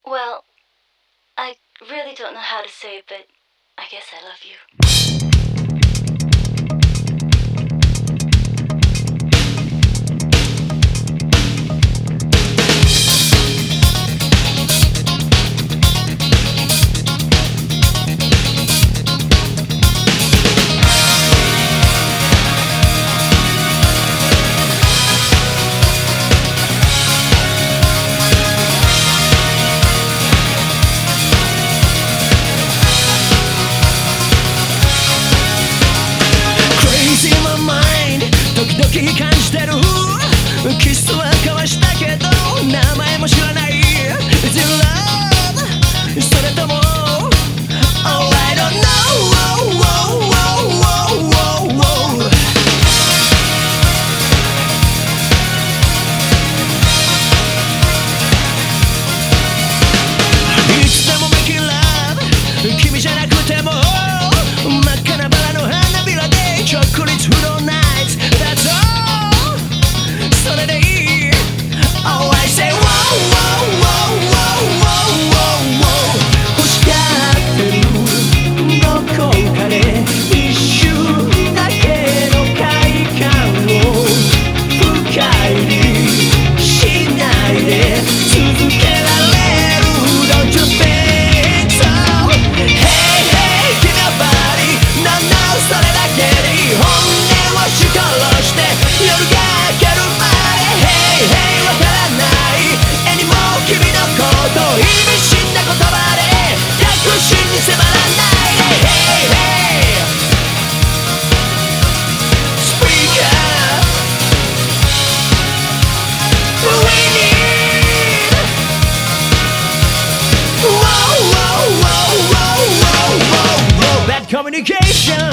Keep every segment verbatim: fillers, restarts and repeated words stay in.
Well, I really don't know how to say it, but I guess I love you. 時々感じてるキスは交わしたけど名前も知らない Is it love? それとも Oh I don't knowいつでも Making love 君じゃなくても真っ赤なバラの花びらで直立不動なThat's all それでいい Oh I say Wow wow wow wow wow wow 欲しがってるどこかで一瞬だけの快感を深入りしないで続けられる Don't you think so Hey hey give me a body No no それだけでいい本音を押し殺して夜が明けるまで Hey hey わからない絵にも君のこと意味深な言葉で確信に迫らないで Hey hey Speak up We need Whoa whoa whoa whoa whoa whoa Bad communication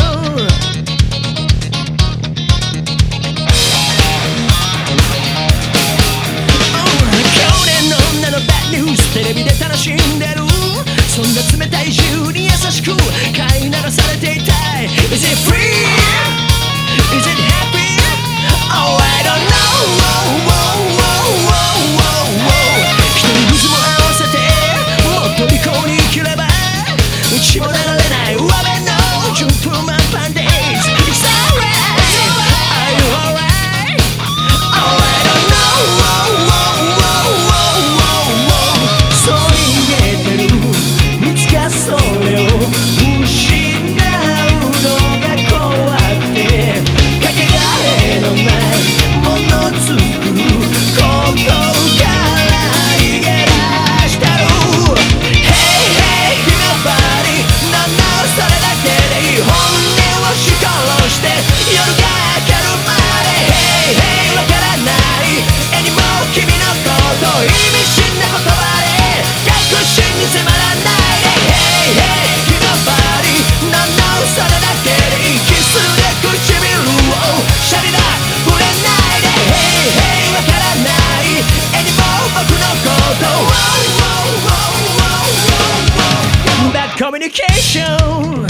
テレビで楽しんでるそんな冷たい自由に優しく飼いならされていたい Is it free? Is it happy? Oh I don't know 一人リズム合わせてもっと利口に生きれば血も流れない上辺の順風満帆 Days It's alright Are you alright? Oh I don't knowそれを失うのが怖くてかけがえのないものつくことから逃げ出したろ Hey hey give me a body No no それだけでいい本音を押し殺して夜が明けるまで Hey hey わからない絵にも君のこと意味深な言葉で確信に迫らないでHey, give me a body No, no それだけでいいキスで唇をシャリだ触れないで Hey, hey わからない絵にも僕のこと Bad communication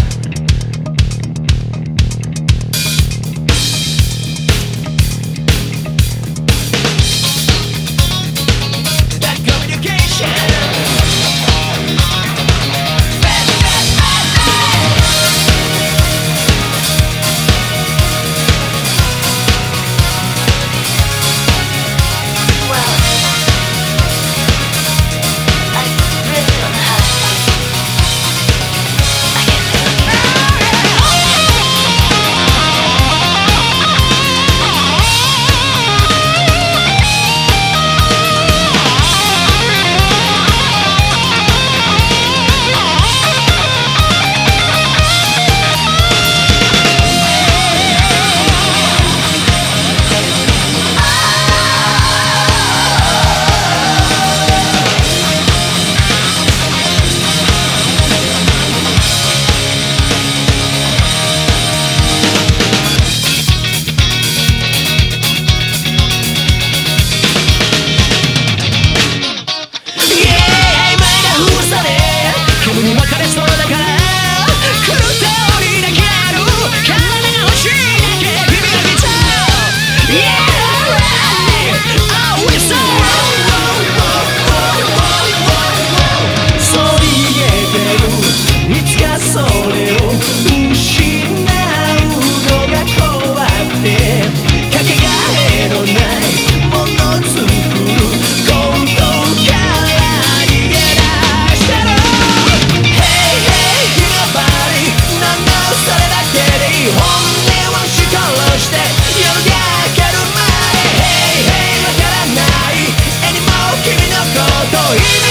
い